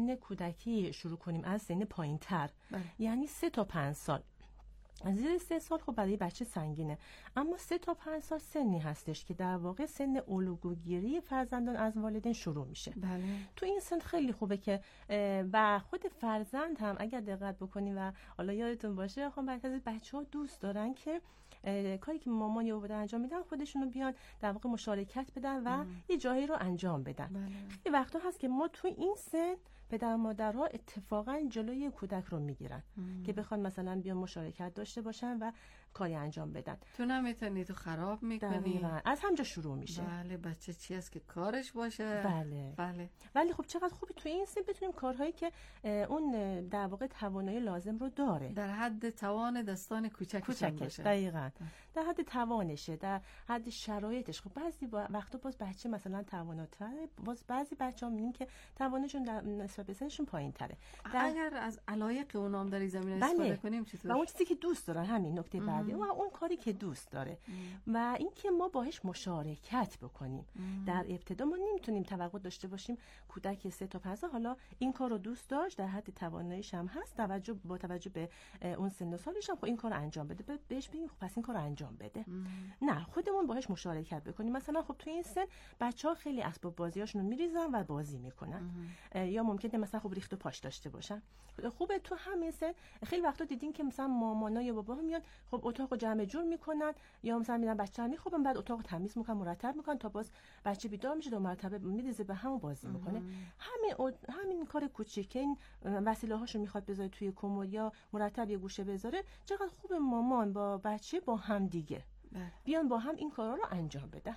سن کودکی شروع کنیم از سن پایین‌تر، یعنی 3 تا 5 سال. زیر 3 سال خب برای بچه سنگینه، اما 3 تا 5 سال سنی هستش که در واقع سن الگوگیری فرزندان از والدین شروع میشه. بله. تو این سن خیلی خوبه که و خود فرزند هم اگر دقت بکنیم و حالا یادتون باشه خب بعضی از بچه‌ها دوست دارن که کاری که مامان یا بابا انجام میدن خودشونو بیان در واقع مشارکت بدن و یه جایی رو انجام بدن. خیلی وقتا هست که ما تو این سن پدر مادرها اتفاقا جلوی کودک رو میگیرن که بخوان مثلا بیان مشارکت داشته باشن و کاری انجام بدن. تو نمیتونی، تو خراب میکنی. از همجا شروع میشه. بله، بچه چی است که کارش باشه. بله. ولی خب چقدر خوبه تو این سن بتونیم کارهایی که اون در واقع توانایی لازم رو داره در حد توان دستان کوچکش باشه. دقیقاً در حد توانشه، در حد شرایطش. خب بعضی وقتا باز بچه مثلا تواناتره، باز بعضی بچه‌ها میبینیم که توانشون نسبت به سنشون پایین‌تره. اگر از علایق اونام در زمینه استفاده کنیم چطور؟ و اون چیزی که دوست دارن، همین نکته بعدی، و اون کاری که دوست داره و اینکه ما باهاش مشارکت بکنیم. در ابتدا ما نمیتونیم توقع داشته باشیم کودک 3 تا 5 سال حالا این کارو دوست داشت، در حد تواناییش هم هست، با توجه به اون سن و سالش هم خب این کارو انجام بده، بهش بگیم خب پس این کارو انجام بده. نه، خودمون باهاش مشارکت بکنیم. مثلا خب تو این سن بچه‌ها خیلی اسباب بازیاشونو میریزن و بازی میکنن، یا ممکنه مثلا خب ریخت و پاش داشته باشن. خوبه تو همین سن خیلی وقتا دیدین که مثلا مامانا یا باباها میان خب اتاقو جمع جور میکنن، یا مثلا میرن بچه‌ها میخوابن بعد اتاقو تمیز میکنن، مرتب میکنن تا باز بچه بیدار میشه، 2 مرتبه میریزه به هم و بازی میکنه. همین کار کوچیک که این وسیله هاشو میخواد بذاره توی کمد یا مرتب یه گوشه بذاره، چقدر خوبه مامان با بچه با هم دیگه بیان با هم این کارا رو انجام بدن.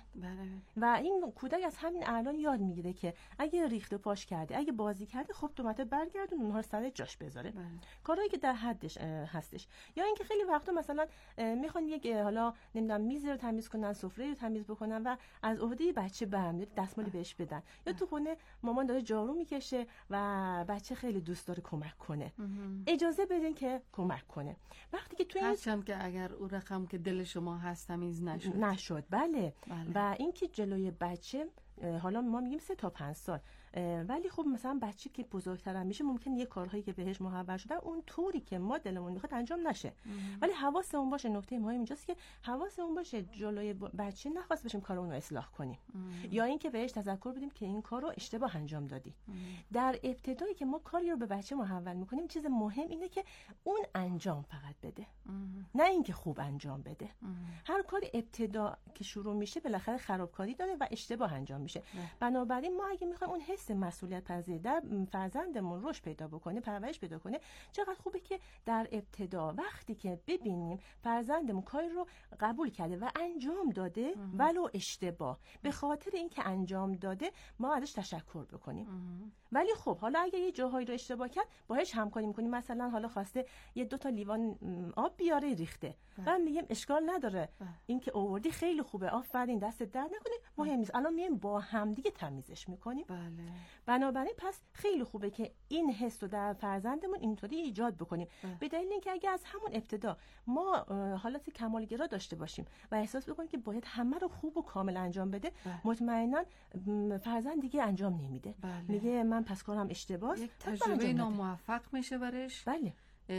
و این کودک از همین الان یاد میگیره که اگه ریخت و پاش کرده، اگه بازی کرده، خب تو مته برگردون اونها رو سر جاش بذاره. کارهایی که در حدش هستش. یا اینکه خیلی وقتا مثلا میخوان یک حالا نمیدونم میز رو تمیز کنن، سفره رو تمیز بکنن و از عهده بچه برمیاد دستمالی بهش بدن. یا تو خونه مامان داره جارو میکشه و بچه خیلی دوست داره کمک کنه، اجازه بدین که کمک کنه. وقتی که تو این هرچند که اگر اون رقم که دل شما هست تمیز نشد. بله. و اینکه جلوی بچه حالا ما میگیم 3 تا 5 سال، ولی خب مثلا بچه که بزرگتر میشه ممکن یه کارهایی که بهش محول شده اون طوری که ما دلمون میخواد انجام نشه. ولی حواسمون باشه، نکته مهم اینجاست که حواسمون باشه جلوی بچه نخواست بشیم کار اون رو اصلاح کنیم، یا اینکه بهش تذکر بدیم که این کارو اشتباه انجام دادی. در ابتدایی که ما کاری رو به بچه محول میکنیم، چیز مهم اینه که اون انجام فقط بده، نه اینکه خوب انجام بده. هر کاری ابتدا که شروع میشه بالاخره خرابکاری داره و اشتباه انجام میشه. بنابراین ما اگه میخوایم اون حس مسئولیت پذیری در فرزندمون رشد پیدا بکنه، پرورش پیدا کنه، چقدر خوبه که در ابتدا وقتی که ببینیم فرزندمون کاری رو قبول کرده و انجام داده ولو اشتباه، به خاطر اینکه انجام داده ما ازش تشکر بکنیم. ولی خب حالا اگه یه جاهایی رو اشتباه کرد باهاش همکاری میکنیم، مثلا حالا خواسته 2 تا لیوان آب بیاره ریخته و میگیم اشکال نداره، این که آوردی خیلی خوبه، آفرین، دستت درد نکنه، مهم نیست، الان میایم با هم دیگه تمیزش میکنیم. بنابراین پس خیلی خوبه که این حس رو در فرزندمون اینطوری ایجاد بکنیم. به دلیل اینکه اگه از همون ابتدا ما حالت کمالگرا داشته باشیم و احساس بکنیم که باید همه رو خوب و کامل انجام بده، مطمئنا فرزند دیگه انجام نمیده. میگه من پس کارم اشتباهه، یک تجربه ناموفق میشه برش. بله.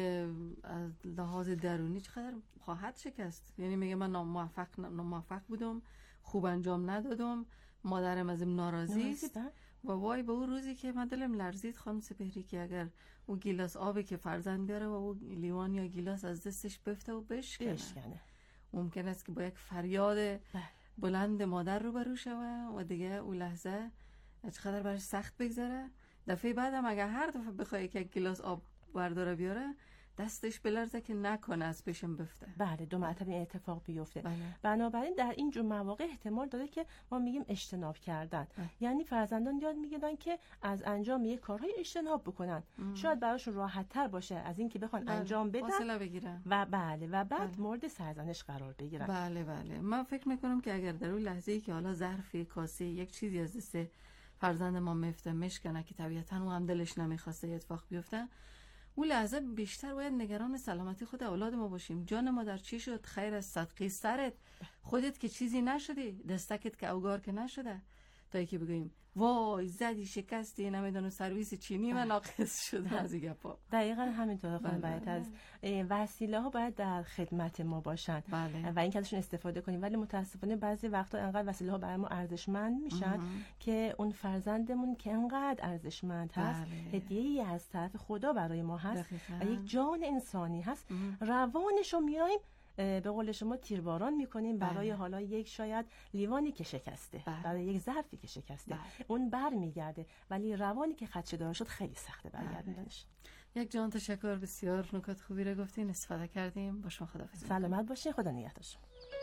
از لحاظ درونی چقدر خواهد شکست. یعنی میگه من ناموفق بودم، خوب انجام ندادم، مادرم ازم ناراضی است و وای به اون روزی که من دلم لرزید خانم سپهری که اگر اون گیلاس آبی که فرزند بیاره و اون لیوان یا گیلاس از دستش بفته و بشکنه. ممکن است که با یک فریاد بلند مادر روبرو شوه و دیگه اون لحظه چقدر برش سخت بگذره. دفعه بعدم اگر هر دفعه بخواد که یک گیلاس آب برداره بیاره، دستش بلرزه که نکنه از پیشم بفته. بله، 2 مرتبه این اتفاق بیفته. بنابراین در این جور مواقع احتمال داره که ما میگیم اجتناب کردن. یعنی فرزندان یاد میگیرن که از انجام یک کارهای اجتناب بکنن. شاید براشون راحت تر باشه از این که بخوان انجام بدن، فاصله بگیرن و بعد مورد سرزنش قرار بگیرن. بله. من فکر میکنم که اگر در اون لحظه‌ای که حالا ظرفی، کاسه، یک چیزی از دست فرزند ما میفته میشکنه که طبیعتاً اون هم دلش نمیخواسته اتفاق بیفته، اون لحظه بیشتر باید نگران سلامتی خود اولاد ما باشیم. جان ما در چی شد؟ خیر از صدقه سرت، خودت که چیزی نشدی، دستکت که اوگار که نشده، تا که بگوییم وای زدی شکستی نمیدونم سرویس چینی من ناقص شده از این گپا. دقیقاً همینطوره خانم باید از وسیله ها باید در خدمت ما باشن و اینکه ازشون استفاده کنیم، ولی متاسفانه بعضی وقتا انقدر وسیله ها برای ما ارزشمند میشن که اون فرزندمون که انقدر ارزشمند هست هدیه‌ای از طرف خدا برای ما هست و یک جان انسانی هست، روانشو میایم به قول شما تیرباران میکنیم برای حالا یک شاید لیوانی که شکسته، برای یک ظرفی که شکسته، اون بر میگرده، ولی روانی که خدشه دار شد خیلی سخته برگردوندنش. یک جان تشکر، بسیار نکات خوبی رو گفتین، استفاده کردیم. با شما خداحافظی. سلامت باشین، خدا نگهدارتون.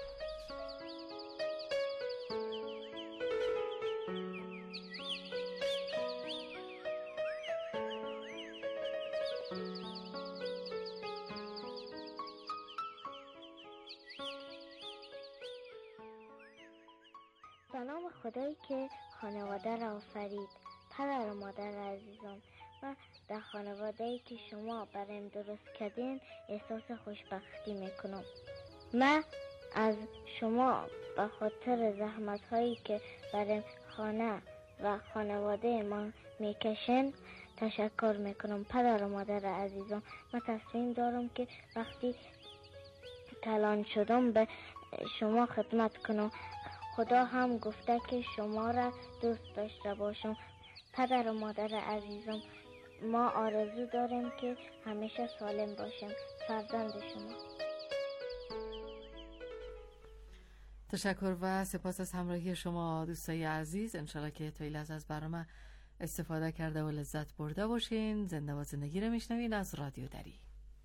به نام خدایی که خانواده را آفرید. پدر و مادر عزیزم، و در خانواده‌ای که شما برایم درست کردین احساس خوشبختی میکنم. من از شما به خاطر زحمت‌هایی که برای خانه و خانواده ما میکشن تشکر میکنم. پدر و مادر عزیزم، من تصمیم دارم که وقتی کلان شدم به شما خدمت کنم. خدا هم گفته که شما را دوست داشته باشم. پدر و مادر عزیزم، ما آرزو داریم که همیشه سالم باشیم. فرزند شما. تشکر و سپاس از همراهی شما دوستای عزیز. انشالله که تا این لحظه از برنامه استفاده کرده و لذت برده باشین. زنده و زندگی رو میشنوین از رادیو دری.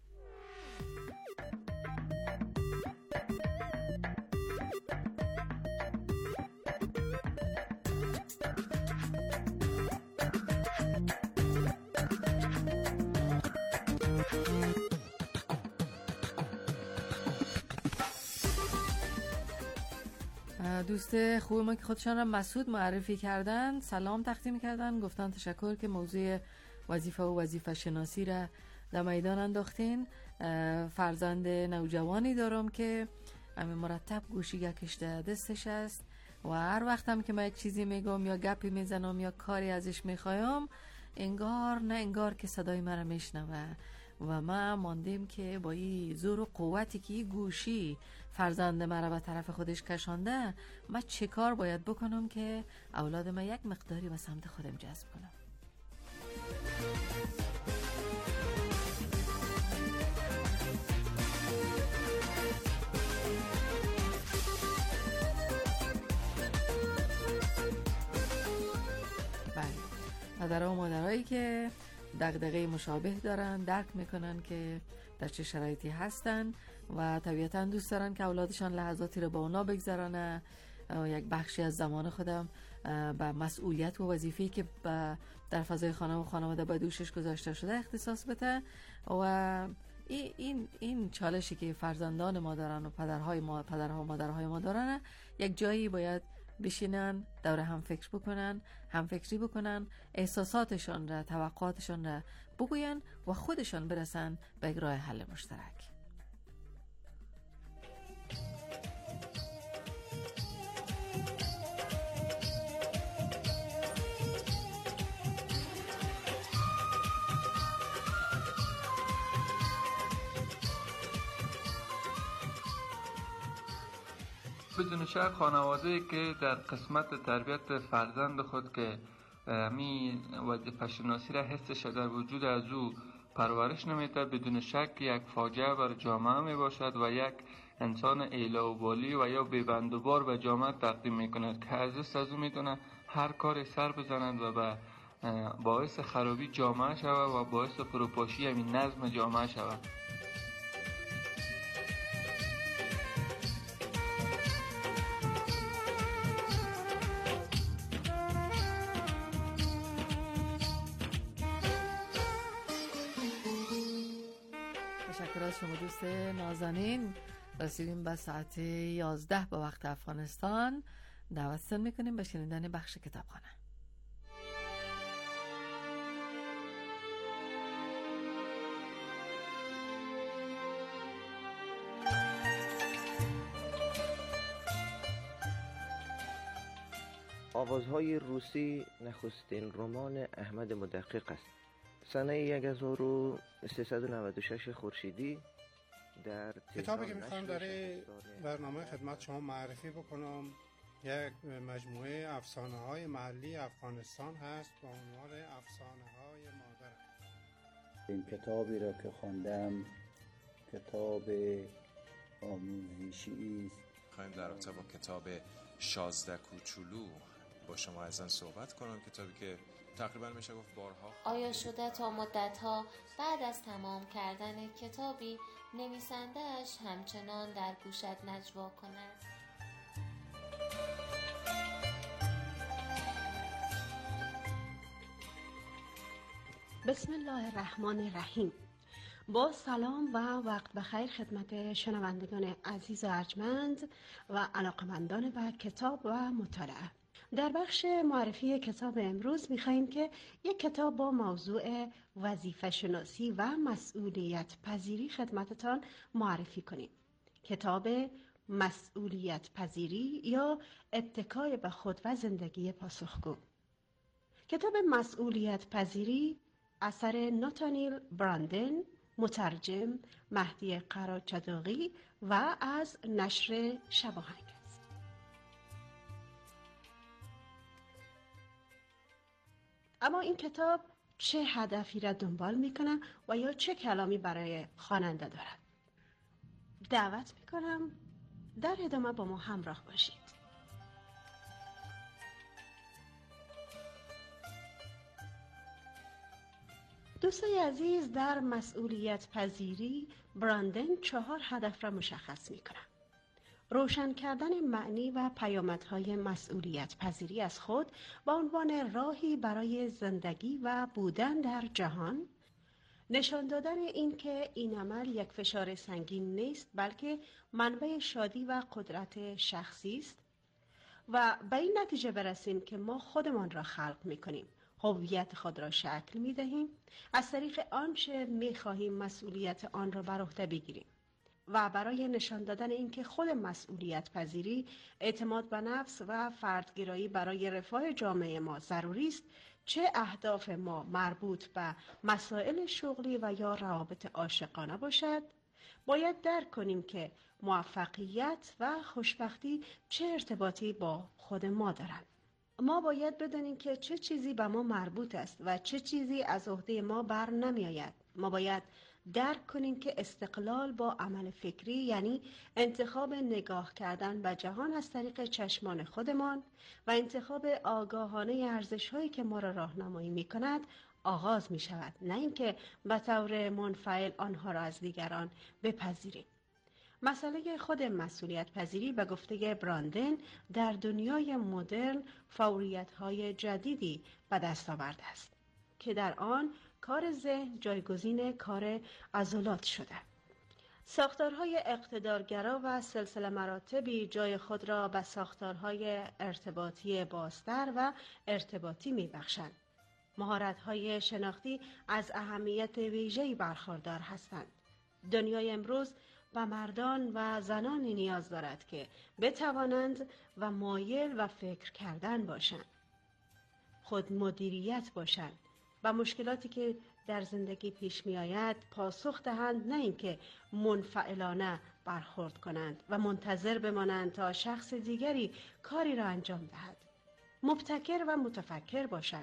دوست خوب ما که خودشان را مسعود معرفی کردن، سلام تقدیم کردن، گفتن تشکر که موضوع وظیفه و وظیفه شناسی را در میدان انداختین. فرزند نوجوانی دارم که همین مرتب گوشی کشته دستش است و هر وقت هم که من یک چیزی میگم یا گپی میزنم یا کاری ازش میخوایم انگار نه انگار که صدای مرا میشنوه و من ماندیم که با این زور و قوتی که این گوشی فرزند مرا به طرف خودش کشانده، من چه کار باید بکنم که اولاد من یک مقداری به سمت خودم جذب کنم. پدرها و مادرهایی که دغدغه مشابه دارن درک میکنن که در چه شرایطی هستن و طبیعتا دوست دارن که اولادشان لحظاتی رو با اونا بگذرانه و یک بخشی از زمان خودم به مسئولیت و وظیفه‌ای که در فضای خانه و خانواده به دوشش گذاشته شده اختصاص بده و این چالشی که فرزندان ما دارن و پدرها و مادرهای ما دارن یک جایی باید بشینن دور هم فکر بکنن، هم فکری بکنن، احساساتشان را، توقعاتشان را بگوین و خودشان برسن به یک راه حل مشترک. بدون شک خانواده‌ای که در قسمت تربیت فرزند خود که می وظیفه شناسی را حسش در وجود از او پرورش نمیده، بدون شک یک فاجعه بر جامعه می باشد و یک انسان ایلاوبالی و یا بی‌بندوبار به جامعه تقدیم می کند که از او میتونه هر کاری سر بزنند و به باعث خرابی جامعه شود و باعث فروپاشی همین نظم جامعه شود. شما دوست نازنین، رسیدیم به ساعت 11 به وقت افغانستان. دعوتتون میکنیم به شنیدن بخش کتابخانه. آوازهای روسی نخستین رمان احمد مدقق است. سنه 1396 خورشیدی در کتابی که میخوام در برنامه خدمت شما معرفی بکنم یک مجموعه افسانه های محلی افغانستان هست با عنوان افسانه های مادر. این کتابی را که خواندم کتاب آموزشی است. خواهیم در رابطه با کتاب 16 کوچولو با شما ازن صحبت کنم، کتابی که تقریبا میشه گفت بارها آیا شده تا مدتها بعد از تمام کردن کتابی نویسنده‌اش همچنان در گوشت نجوا کند؟ بسم الله الرحمن الرحیم. با سلام و وقت بخیر خدمت شنوندگان عزیز و ارجمند و علاقمندان به کتاب و مطالعه. در بخش معرفی کتاب امروز می‌خواهیم که یک کتاب با موضوع وظیفه شناسی و مسئولیت پذیری خدمتتان معرفی کنیم. کتاب مسئولیت پذیری یا اتکای به خود و زندگی پاسخگو. کتاب مسئولیت پذیری اثر ناتانیل براندن، مترجم مهدی قراچداغی و از نشر شباهنگ است. اما این کتاب چه هدفی را دنبال میکنه و یا چه کلامی برای خواننده دارد؟ دعوت میکنم در ادامه با ما همراه باشید. دوستای عزیز، در مسئولیت پذیری براندن 4 هدف را مشخص میکنه. روشن کردن معنی و پیامدهای مسئولیت پذیری از خود با عنوان راهی برای زندگی و بودن در جهان، نشان دادن این که این عمل یک فشار سنگین نیست بلکه منبع شادی و قدرت شخصی است و به این نتیجه برسیم که ما خودمان را خلق میکنیم، هویت خود را شکل می‌دهیم، از طریق آنچه می‌خواهیم مسئولیت آن را بر عهده بگیریم و برای نشان دادن اینکه خود مسئولیت پذیری، اعتماد به نفس و فردگرایی برای رفاه جامعه ما ضروری است، چه اهداف ما مربوط به مسائل شغلی و یا روابط عاشقانه باشد، باید درک کنیم که موفقیت و خوشبختی چه ارتباطی با خود ما دارند. ما باید بدانیم که چه چیزی به ما مربوط است و چه چیزی از عهده ما بر نمی آید. ما باید درک کنیم که استقلال با عمل فکری، یعنی انتخاب نگاه کردن به جهان از طریق چشمان خودمان و انتخاب آگاهانه ارزش‌هایی که ما را راهنمایی می‌کند آغاز می‌شود، نه اینکه به طور منفعل آنها را از دیگران بپذیریم. مسئله خود مسئولیت پذیری به گفته براندن در دنیای مدرن فوریت‌های جدیدی به دست آورده است که در آن کار ذهن جایگزین کار عضلات شده. ساختارهای اقتدارگرا و سلسله مراتبی جای خود را به ساختارهای ارتباطی بازتر و ارتباطی می‌بخشند. مهارت‌های شناختی از اهمیت ویژه‌ای برخوردار هستند. دنیای امروز و مردان و زنانی نیاز دارد که بتوانند و مایل و فکر کردن باشند، خود مدیریت باشند، و مشکلاتی که در زندگی پیش می آید پاسخ دهند، نه اینکه منفعلانه برخورد کنند و منتظر بمانند تا شخص دیگری کاری را انجام دهد. مبتکر و متفکر باشند.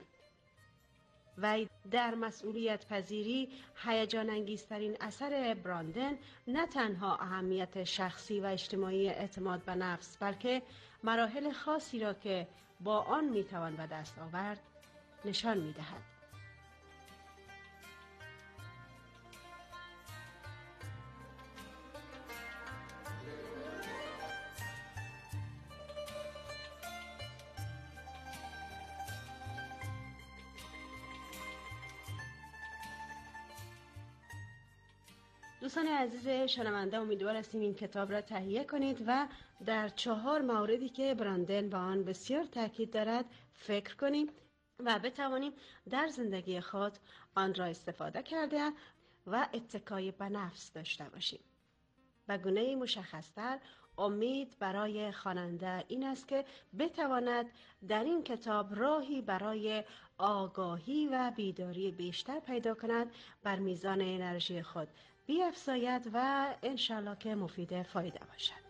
و در مسئولیت پذیری هیجان انگیزترین اثر براندن نه تنها اهمیت شخصی و اجتماعی اعتماد به نفس، بلکه مراحل خاصی را که با آن میتوان به دست آورد نشان میدهد. دوستان عزیز شنونده، امیدوار هستیم این کتاب را تهیه کنید و در 4 موردی که براندن با آن بسیار تاکید دارد فکر کنیم و بتوانیم در زندگی خود آن را استفاده کرده و اتکای به نفس داشته باشیم. به گونه مشخص‌تر امید برای خواننده این است که بتواند در این کتاب راهی برای آگاهی و بیداری بیشتر پیدا کند، بر میزان انرژی خود بیفزاید و انشالله که مفید فایده باشد.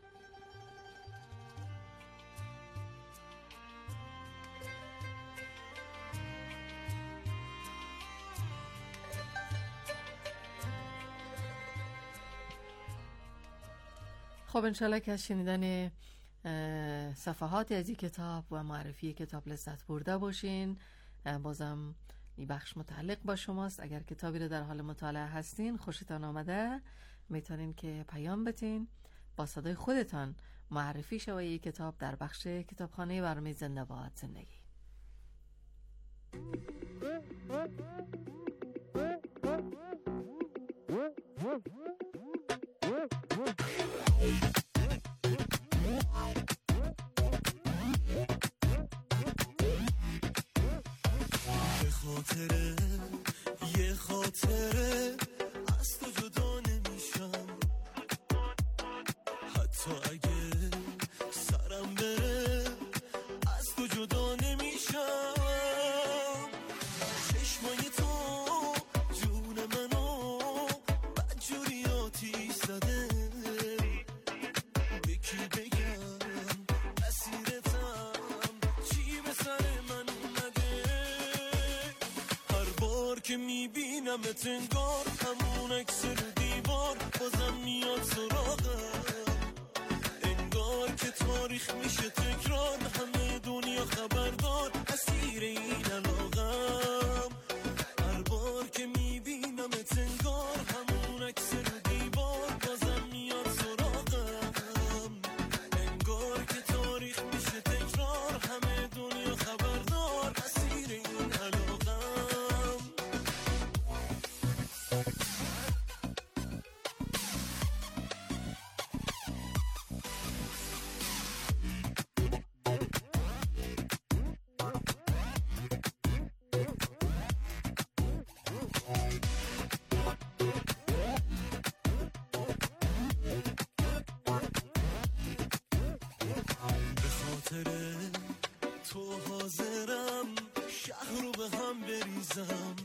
خب انشالله که از شنیدن صفحاتی از این کتاب و معرفی کتاب لذت برده باشین. بازم این بخش متعلق با شماست. اگر کتابی رو در حال مطالعه هستین، خوشتان آمده، میتونین که پیام بتین، با صدای خودتان معرفی شوه این کتاب در بخش کتابخانه برنامه زنده باد زندگی. یه خاطره از تو جدا نمیشم، حتی اگه سرم بره از تو جدا نمیشم. چشمای تو جون منو بدجوری آتیش زده، به کی بگم اسیرتم، چی به سر من اومده. که میبینمت انگار همون عکس رو دیوار بازم میاد سراغم، انگار که تاریخ میشه تکرار، همه دنیا خبردار اسیر این علاقم. هر بار که میبینمت انگار همون عکس رو دیوار بازم میاد سراغم، انگار که تاریخ میشه تکرار، همه دنیا خبردار اسیر این علاقم. تو حاضرم شهر رو به هم بریزم،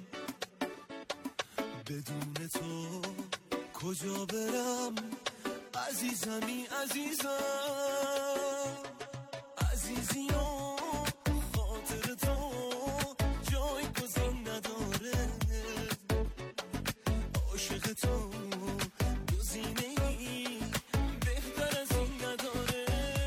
بدون تو کجا برم عزیزمی عزیزم، عزیزی و خاطر تو جای گزین نداره، عاشق تو گزینه‌ای بهتر از این نداره.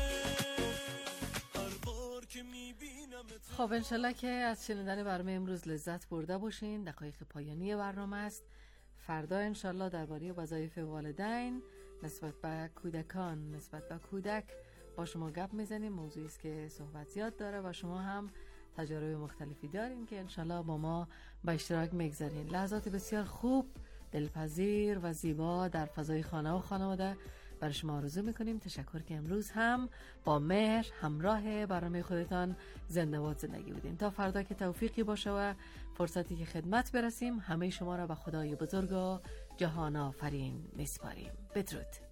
هر بار که میبینم خب انشالله که از شنیدن برنامه امروز لذت برده باشین. دقایق پایانی برنامه است. فردا انشالله درباره وظایف والدین نسبت به کودکان، نسبت به کودک با شما گپ میزنیم. موضوعی است که صحبت زیاد داره و شما هم تجارب مختلفی دارین که انشالله با ما به اشتراک میگذارین. لحظات بسیار خوب، دلپذیر و زیبا در فضای خانه و خانواده برای شما آرزو میکنیم. تشکر که امروز هم با مهر همراه برنامه خودتان زنده باد زندگی بودین. تا فردا که توفیقی باشه و فرصتی که خدمت برسیم، همه شما را به خدای بزرگ و جهان آفرین میسپاریم. بدرود.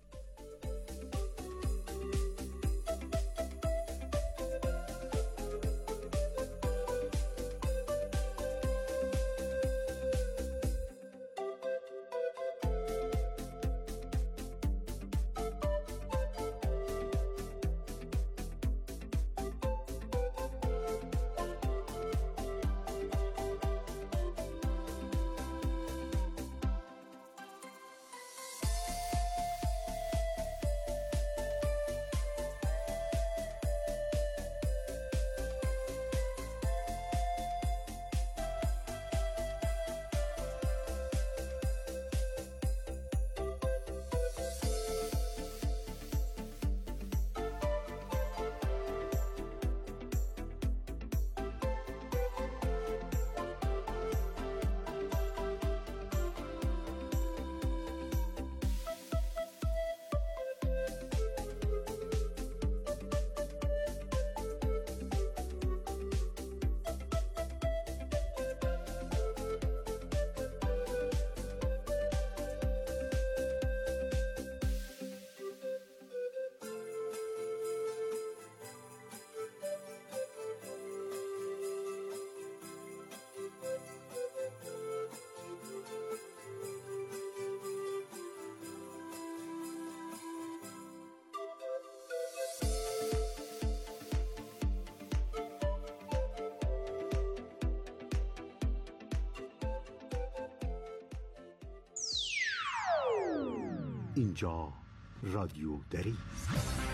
اینجا رادیو دری است.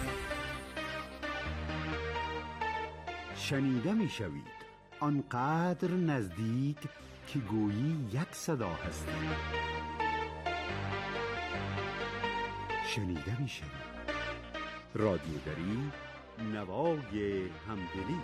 شنیده می شوید آنقدر نزدیک که گویی یک صدا هستید. شنیده می شوید رادیو دری، نوای همدلی.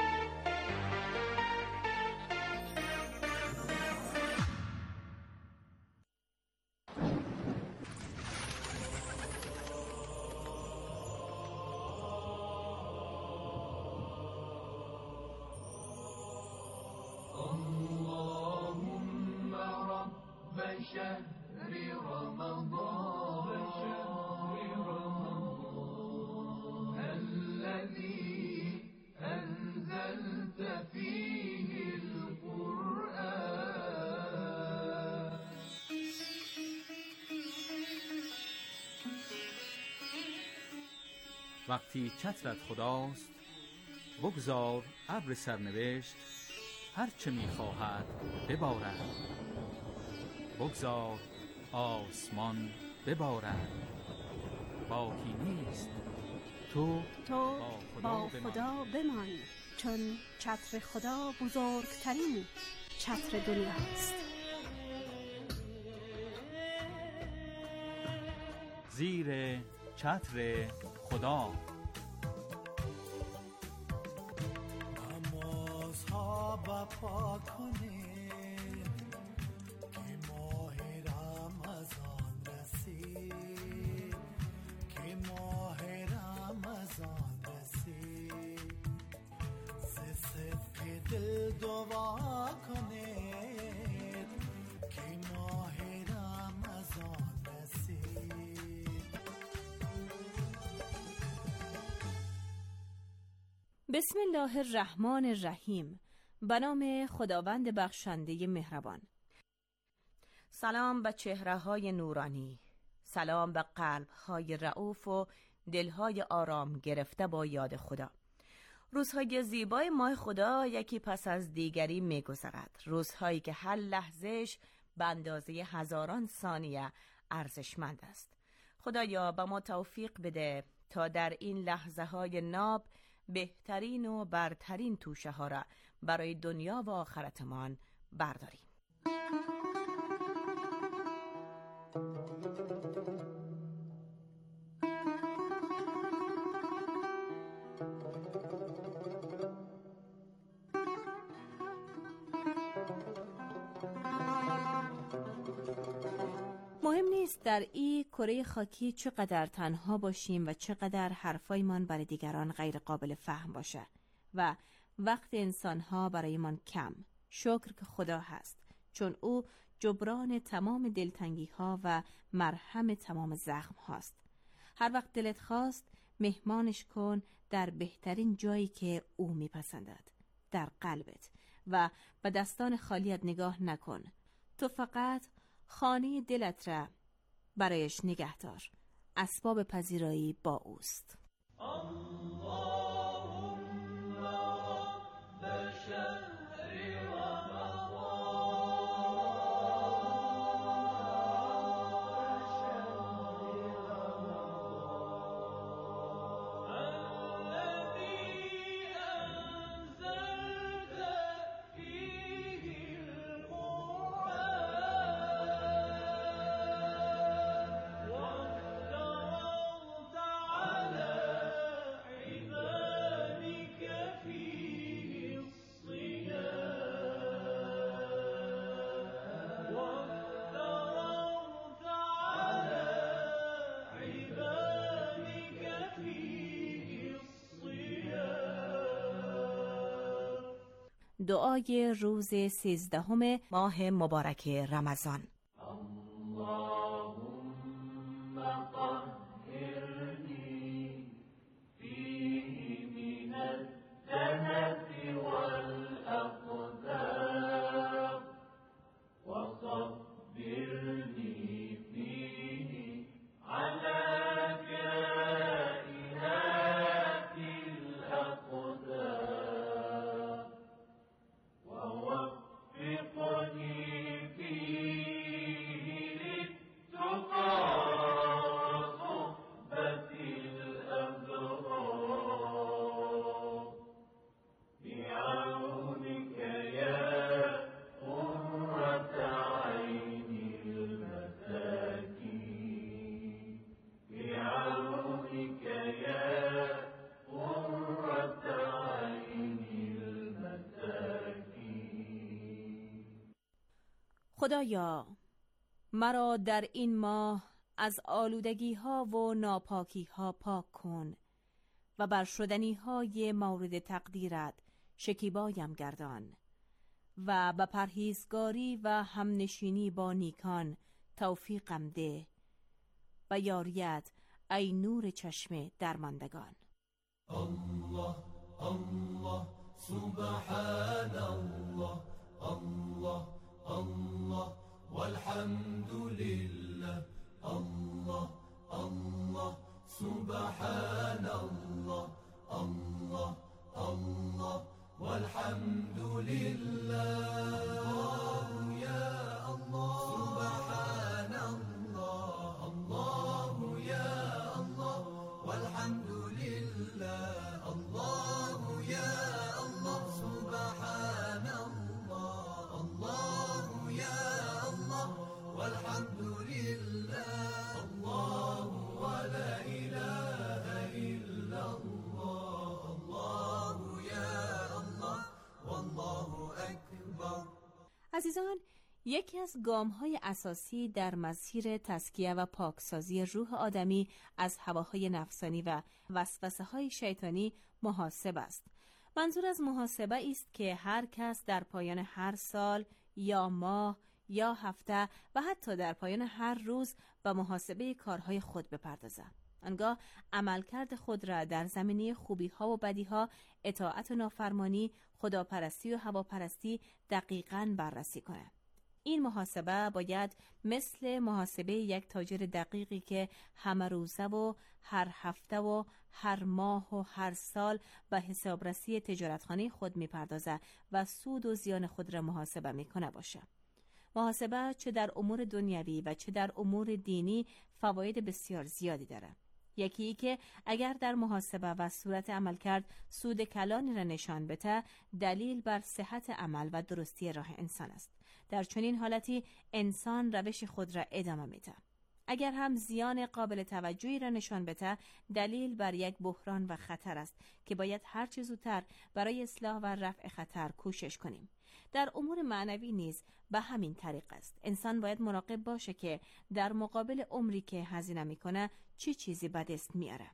وقتی چترت خداست بگذار ابر سرنوشت هر چه می‌خواهد ببارد. بگذار آسمان ببارد، باکی نیست. تو با خدا بمان، چون چتر خدا بزرگترین چتر دنیاست. زیر چتر خدا. نمازها بپا کنید که ماه رمضان رسید، که ماه رمضان رسید. صدق دل دعا کنید که ماه رمضان رسید. بسم الله الرحمن الرحیم. به نام خداوند بخشنده مهربان. سلام به چهره‌های نورانی، سلام به قلب‌های رئوف و دل‌های آرام گرفته با یاد خدا. روزهای زیبای ماه خدا یکی پس از دیگری می‌گذرد. روزهایی که هر لحظه‌اش به اندازه هزاران ثانیه ارزشمند است. خدایا به ما توفیق بده تا در این لحظه‌های ناب بهترین و برترین توشه ها را برای دنیا و آخرتمان برداریم. مهم نیست در این کره خاکی چقدر تنها باشیم و چقدر حرفایمان برای دیگران غیر قابل فهم باشه و وقت انسانها برایمان کم. شکر که خدا هست، چون او جبران تمام دلتنگی ها و مرهم تمام زخم هاست. هر وقت دلت خواست مهمانش کن در بهترین جایی که او میپسندد، در قلبت، و به دستان خالیت نگاه نکن. تو فقط خانه دلت را برایش نگه دار. اسباب پذیرایی با اوست. دعای روز 13 ماه مبارک رمضان. خدایا مرا در این ماه از آلودگی ها و ناپاکی ها پاک کن و بر شدنی های مورد تقدیرت شکیبایم گردان و به پرهیزگاری و همنشینی با نیکان توفیقم ده و یاریت ای نور چشم درماندگان. الله الله سبحان الله الله الله والحمد لله الله الله سبحان الله الله الله والحمد لله يا الله سبحان الله الله يا الله والحمد لله الله يا الله سبحان الله الله يا الله والحمد لله الله ولا إله إلا الله الله يا الله والله أكبر. عزیزان، یکی از گام‌های اساسی در مسیر تزکیه و پاکسازی روح آدمی از هواهای نفسانی و وسوسه‌های شیطانی محاسبه است. منظور از محاسبه است که هر کس در پایان هر سال یا ماه یا هفته و حتی در پایان هر روز به محاسبه کارهای خود بپردازد. آنگاه عملکرد خود را در زمینه خوبی‌ها و بدی‌ها، اطاعت و نافرمانی، خداپرستی و هواپرستی دقیقاً بررسی کند. این محاسبه باید مثل محاسبه یک تاجر دقیقی که همه روزه و هر هفته و هر ماه و هر سال به حسابرسی تجارتخانه خود می‌پردازد و سود و زیان خود را محاسبه می‌کنه باشه. محاسبه چه در امور دنیوی و چه در امور دینی فواید بسیار زیادی داره. یکی که اگر در محاسبه و صورت عمل کرد سود کلانی را نشان بده، دلیل بر صحت عمل و درستی راه انسان است. در چنین حالتی انسان روش خود را ادامه میده. اگر هم زیان قابل توجهی را نشان بده، دلیل بر یک بحران و خطر است که باید هر چه زودتر برای اصلاح و رفع خطر کوشش کنیم. در امور معنوی نیز به همین طریق است. انسان باید مراقب باشه که در مقابل عمری که هزینه میکنه چه چیزی به دست میاره.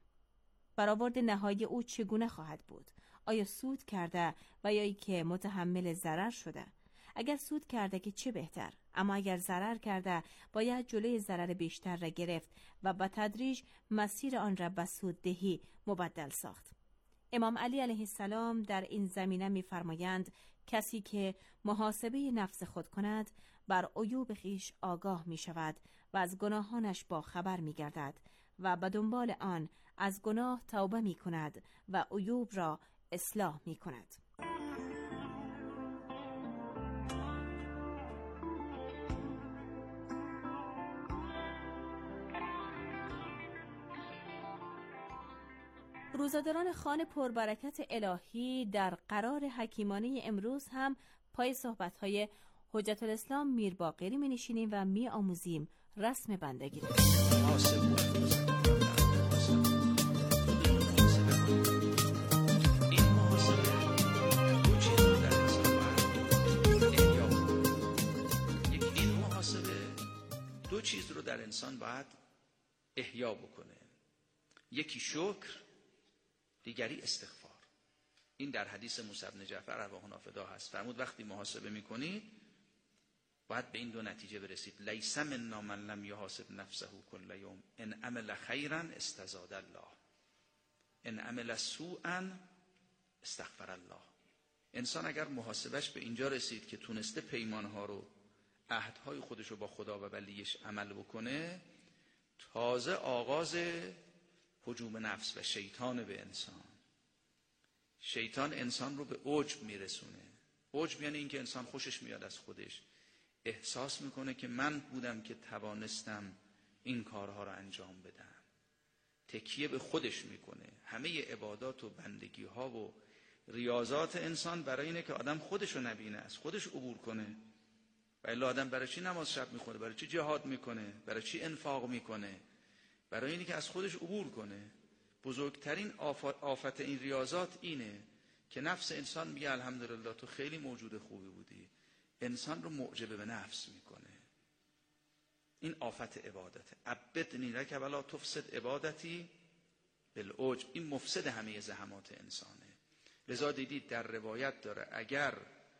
برآورد نهایی او چگونه خواهد بود؟ آیا سود کرده و یا ای که متحمل ضرر شده؟ اگر سود کرده که چه بهتر، اما اگر ضرر کرده باید جلوی ضرر بیشتر را گرفت و به تدریج مسیر آن را به سوددهی مبدل ساخت. امام علی علیه السلام در این زمینه می‌فرمایند کسی که محاسبه نفس خود کند بر عیوب خویش آگاه می شود و از گناهانش با خبر می گردد و به دنبال آن از گناه توبه می کند و عیوب را اصلاح می کند. روزاداران خوان پربرکت الهی در قرار حکیمانه امروز هم پای صحبت‌های حجت الاسلام میر باقری می نشینیم و می آموزیم رسم بندگی را. این محاسبه دو چیز رو در انسان باید احیا بکنه. یکی شکر، دیگری استغفار. این در حدیث موسی بن جعفر ارواحنا فدا هست. فرمود وقتی محاسبه میکنید باید به این دو نتیجه برسید. لیس منا من لم یحاسب نفسه کل یوم ان عمل خیرا استزاد الله ان عمل سوءا استغفر الله. انسان اگر محاسبش به اینجا رسید که تونسته پیمانها رو، عهدهای خودش رو با خدا و ولیش عمل بکنه، تازه آغاز هجوم نفس و شیطان به انسان. شیطان انسان رو به عجب میرسونه. عجب یعنی اینکه انسان خوشش میاد از خودش، احساس میکنه که من بودم که توانستم این کارها رو انجام بدم. تکیه به خودش میکنه. همه عبادات و بندگی ها و ریاضات انسان برای اینه که آدم خودش رو نبینه، از خودش عبور کنه. و الا آدم برای چی نماز شب میخونه؟ برای چی جهاد میکنه؟ برای چی انفاق میکنه؟ برای اینه که از خودش عبور کنه. بزرگترین آفت این ریاضات اینه که نفس انسان میگه الحمدلله تو خیلی موجود خوبی بودی. انسان رو معجب به نفس میکنه. این آفت عبادته. عبدنی لک ولا تفسد عبادتی بالعجب. این مفسد همه زحمات انسانه. لذا دیدید در روایت داره اگر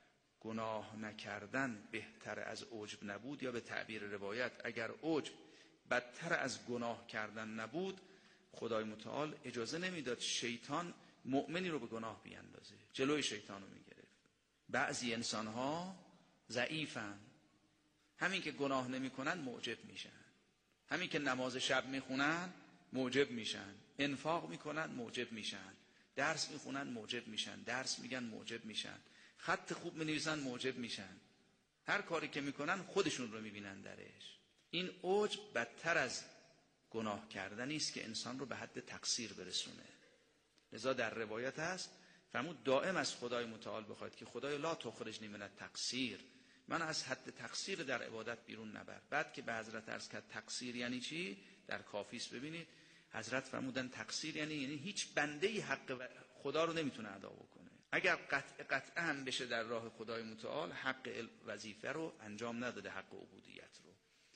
گناه نکردن بهتر از عجب نبود، یا به تعبیر روایت اگر عجب بدتر از گناه کردن نبود، خدای متعال اجازه نمیداد شیطان مؤمنی رو به گناه بیاندازه، جلوی شیطان رو میگرفت. بعضی انسان‌ها ضعیفن، همین که گناه نمی‌کنن معجب میشن، همین که نماز شب میخونن معجب میشن، انفاق میکنن معجب میشن، درس میخونن معجب میشن، درس میگن معجب میشن، خط خوب مینویسن معجب میشن، هر کاری که میکنن خودشون رو میبینن درش. این عجب بدتر از گناه کردنی است که انسان رو به حد تقصیر برسونه. لذا در روایت هست فرمود دائم از خدای متعال بخواید که خدای لا تخرجنی من التقصیر، من از حد تقصیر در عبادت بیرون نبر. بعد که به حضرت عرض کرد تقصیر یعنی چی، در کافیس ببینید حضرت فرمودن تقصیر یعنی هیچ بنده‌ای حق خدا رو نمیتونه ادا بکنه. اگر قطعا هم بشه در راه خدای متعال، حق وظیفه رو انجام نداده، حق عبودیت رو.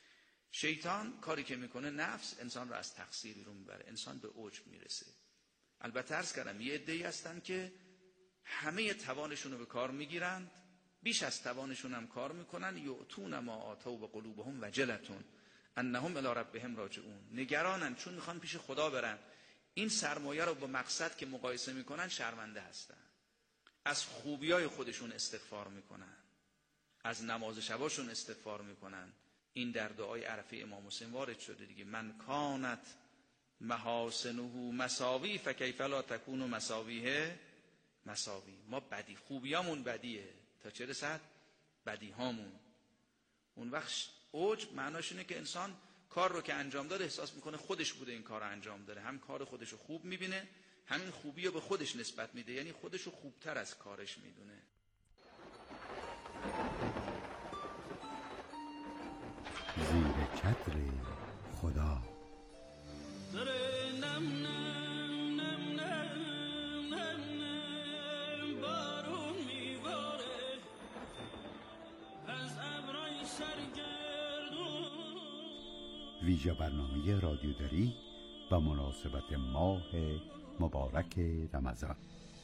شیطان کاری که میکنه نفس انسان رو از تقصیر بیرون میبره، انسان به عجب میرسه. البته عرض کردم یه عده‌ای هستن که همه توانشون رو به کار میگیرند، بیش از توانشون هم کار میکنن، یؤتون ما آتوا و قلوبهم وجلتون انهم الی ربهم راجعون. نگرانن چون میخوان پیش خدا برن. این سرمایه رو با مقصد که مقایسه میکنن شرمنده هستن. از خوبیای خودشون استغفار میکنن، از نماز شباشون استغفار میکنن. این در دعای عرفه امام حسین وارد شده دیگه، من کانت محاسنه مساوی فکیف لا تکون مساویه مساوی. ما بدی خوبیامون بدیه، تا چه رسد بدی هامون. اون وقت عجب معناش اینه که انسان کار رو که انجام داده احساس میکنه خودش بوده این کار رو انجام داره، هم کار خودش رو خوب میبینه، همین خوبی رو به خودش نسبت میده، یعنی خودش رو خوبتر از کارش میدونه. زیر چتر خدا. ویژه برنامه رادیوداری و مناسبت ماه مبارک رمضان.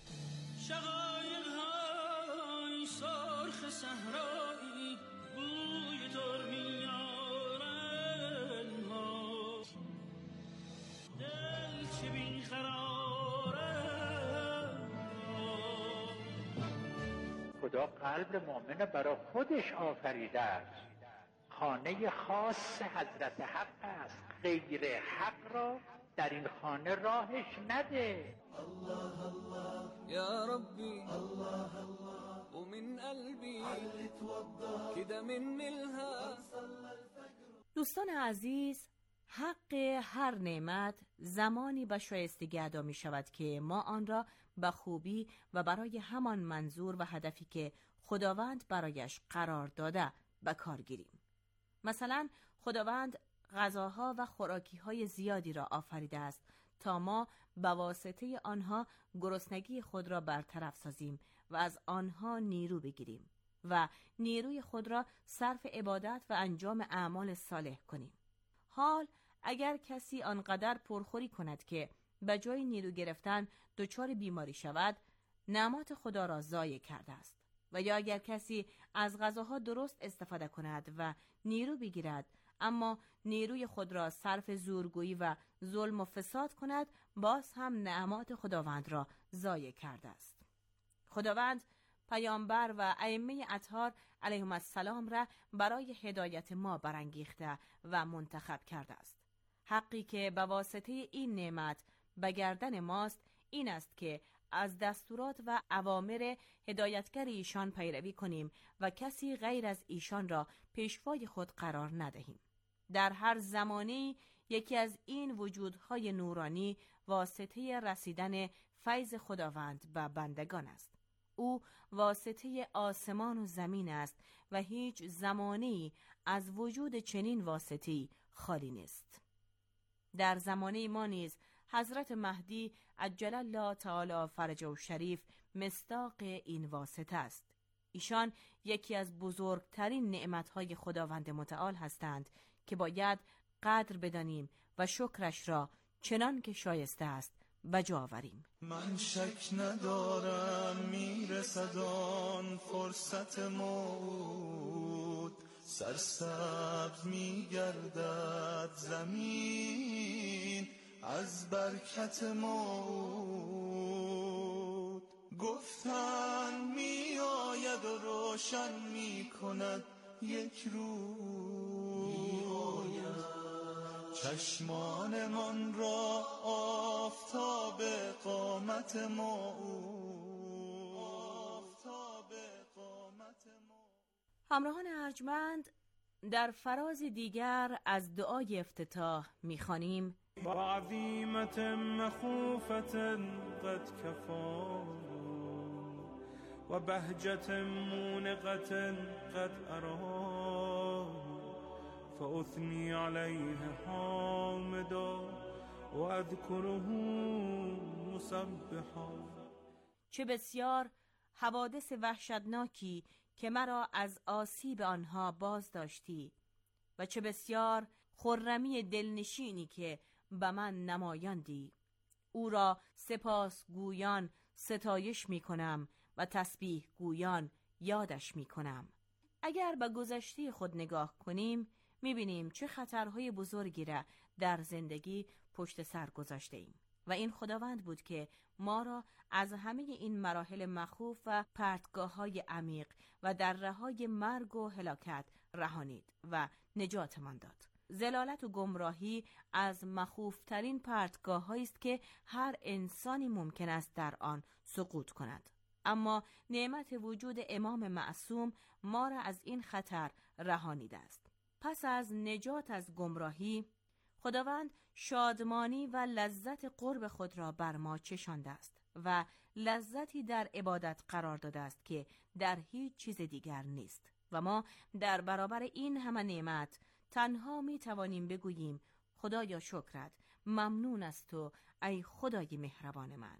شقایق‌های سرخ صحرایی بوی تر میارن ما، دل چه بیقراره. خدا قلب مؤمن برای خودش آفریده است. خانه خاص حضرت حق است، غیر حق را در این خانه راهش نده. الله الله یا ربی الله الله ومن قلبی كده من ملها. دوستان عزیز، حق هر نعمت زمانی به شایستگی ادا می شود که ما آن را به خوبی و برای همان منظور و هدفی که خداوند برایش قرار داده به کار گیریم. مثلا خداوند غذاها و خوراکی‌های زیادی را آفریده است تا ما به واسطه آنها گرسنگی خود را برطرف سازیم و از آنها نیرو بگیریم و نیروی خود را صرف عبادت و انجام اعمال صالح کنیم. حال اگر کسی آنقدر پرخوری کند که به جای نیرو گرفتن دچار بیماری شود، نعمات خدا را ضایع کرده است. و یا اگر کسی از غذاها درست استفاده کند و نیرو بگیرد اما نیروی خود را صرف زورگویی و ظلم و فساد کند، باز هم نعمات خداوند را ضایع کرده است. خداوند پیامبر و ائمه اطهار علیهم السلام را برای هدایت ما برانگیخته و منتخب کرده است. حقی که به واسطه این نعمت به گردن ماست این است که از دستورات و اوامر هدایتگر ایشان پیروی کنیم و کسی غیر از ایشان را پیشوای خود قرار ندهیم. در هر زمانی یکی از این وجودهای نورانی واسطه رسیدن فیض خداوند به بندگان است. او واسطه آسمان و زمین است و هیچ زمانی از وجود چنین واسطه‌ای خالی نیست. در زمانه ما نیز حضرت مهدی عجل الله تعالی فرجه شریف مصداق این واسطه است. ایشان یکی از بزرگترین نعمتهای خداوند متعال هستند که باید قدر بدانیم و شکرش را چنان که شایسته است بجا آوریم. من شک ندارم میرسد آن فرصت موعود، سرسبز میگردد زمین از برکت موعود. گفتن میآید و روشن میکند یک روز، چشمان من را آفتاب قامت همراهان ارجمند، در فراز دیگر از دعای افتتاح می‌خوانیم: با عظیمت مخوفت قد کفا و بهجت مونقت قد ارا، فاثنی علیه حامدا و اذکره مسبحا. چه بسیار حوادث وحشتناکی که مرا از آسیب آنها باز داشتی و چه بسیار خرمی دلنشینی که به من نمایاندی. او را سپاس گویان ستایش می کنم و تسبیح گویان یادش می کنم. اگر به گذشته خود نگاه کنیم می بینیم چه خطرهای بزرگی را در زندگی پشت سر گذاشته ایم و این خداوند بود که ما را از همه این مراحل مخوف و پرتگاه‌های عمیق و دره‌های مرگ و هلاکت رهانید و نجاتمان داد. ضلالت و گمراهی از مخوفترین پرتگاه‌هایی است که هر انسانی ممکن است در آن سقوط کند. اما نعمت وجود امام معصوم ما را از این خطر رهانیده است. پس از نجات از گمراهی، خداوند شادمانی و لذت قرب خود را بر ما چشانده است و لذتی در عبادت قرار داده است که در هیچ چیز دیگر نیست و ما در برابر این همه نعمت تنها می توانیم بگوییم خدایا شکرت، ممنون از تو ای خدای مهربان من.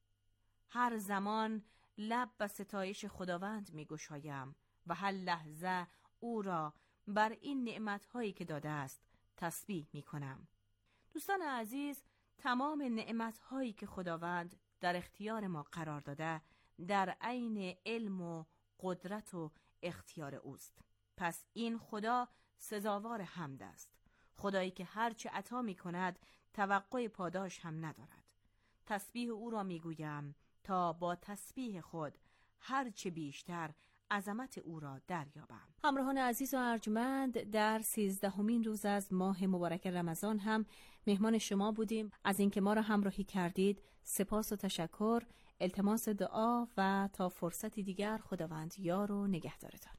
هر زمان لب به ستایش خداوند می گشایم و هر لحظه او را بر این نعمت‌هایی که داده است تسبیح می کنم. دوستان عزیز، تمام نعمت‌هایی که خداوند در اختیار ما قرار داده در عین علم و قدرت و اختیار اوست. پس این خدا سزاوار حمد است. خدایی که هرچه عطا می کند توقع پاداش هم ندارد. تسبیح او را می گویم تا با تسبیح خود هرچه بیشتر عظمت او را دریابم. همراهان عزیز و ارجمند، در 13مین روز از ماه مبارک رمضان هم مهمان شما بودیم. از اینکه ما را همراهی کردید سپاس و تشکر. التماس دعا و تا فرصتی دیگر خداوند یار و نگهدارتان.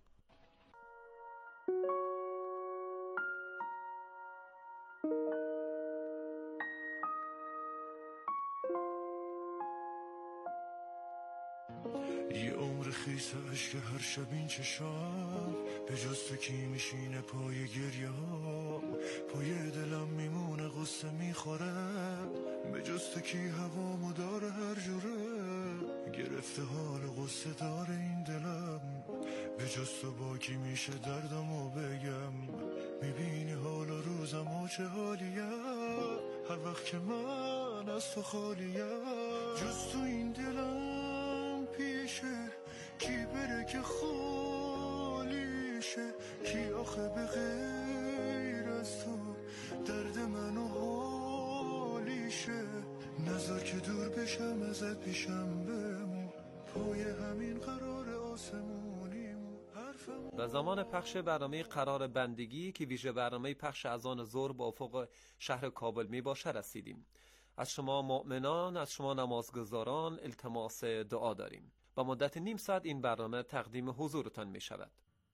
خیس عشق هر شب این چشام به جز تو کی میشینه پای گریه ها، پای دلم میمونه غصه میخوره، به جز تو کی هوامو داره هر جوره، گرفته حال غصه داره این دلم، به جز تو با کی میشه دردمو بگم، میبینی حال و روزمو چه حالیه، هر وقت که من از تو خالیه، جز تو این دلم پیشه، کی بره که خالیشه، کی آخه به غیر از تو درد منو حالیشه، نذار که دور بشم ازت پیشم بمون، پای همین قرار آسمونیم حرفم. و زمان پخش برنامه قرار بندگی که ویژه برنامه پخش اذان ظهر با افق شهر کابل می باشه رسیدیم. از شما مؤمنان، از شما نمازگزاران التماس دعا داریم. با مدت نیم ساعت این برنامه تقدیم حضورتان می شود.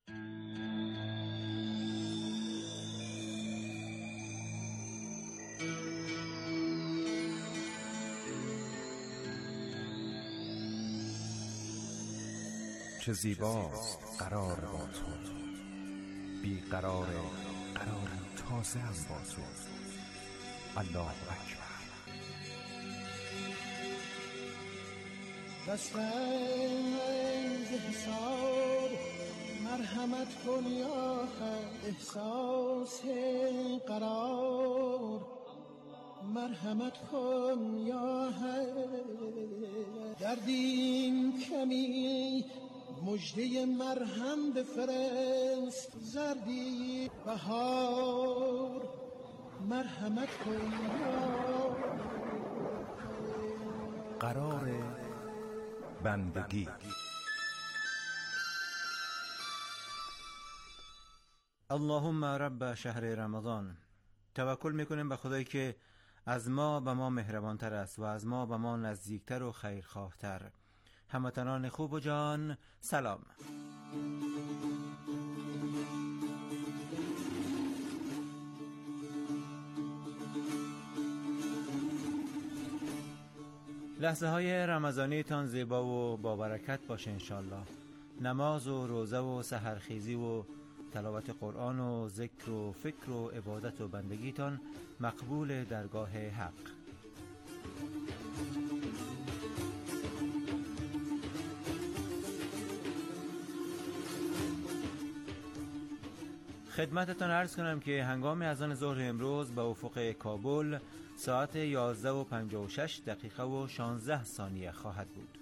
چه زیباست قرار با تو، بی قرار تازه هم با تو. الله اکبر. دستم ز حساب مرحمت کن یا حق احساس قرار، مرحمت کن یا حق دردیم کمی مجده مرهم بفرست، زردی بهار مرحمت کن یا قرار بندگی. اللهم رب شهر رمضان. توکل میکنیم به خدایی که از ما به ما مهربانتر است و از ما به ما نزدیکتر و خیرخواهتر. هموطنان خوب و جان سلام. لحظه های رمضانی تان زیبا و با برکت باشه انشالله. نماز و روزه و سحرخیزی و تلاوت قرآن و ذکر و فکر و عبادت و بندگیتان مقبول درگاه حق. خدمتتان عرض کنم که هنگام اذان ظهر امروز به افق کابل ساعت 11:56 و 16 ثانیه خواهد بود.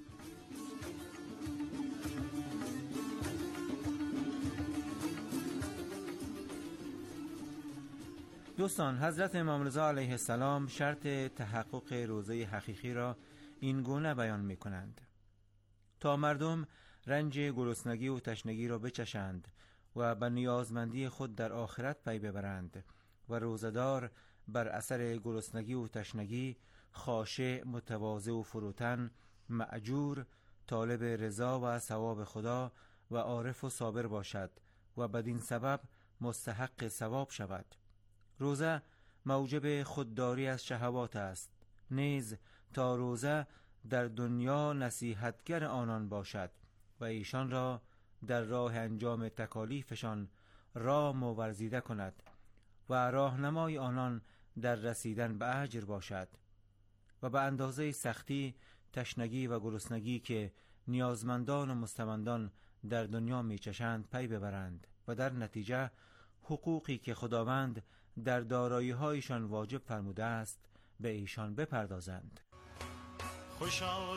دوستان، حضرت امام رضا علیه السلام شرط تحقق روزه حقیقی را این گونه بیان می کنند: تا مردم رنج گرسنگی و تشنگی را بچشند و به نیازمندی خود در آخرت پی ببرند و روزدار بر اثر گرسنگی و تشنگی خاشع، متواضع و فروتن، مأجور، طالب رضا و ثواب خدا و عارف و صابر باشد و بدین سبب مستحق ثواب شود. روزه موجب خودداری از شهوات است، نیز تا روزه در دنیا نصیحتگر آنان باشد و ایشان را در راه انجام تکالیفشان رام و ورزیده کند و راهنمای آنان در رسیدن به اجر باشد و به اندازه سختی، تشنگی و گرسنگی که نیازمندان و مستمندان در دنیا میچشند پی ببرند و در نتیجه حقوقی که خداوند در دارایی‌هایشان واجب فرموده است به ایشان بپردازند. خوشا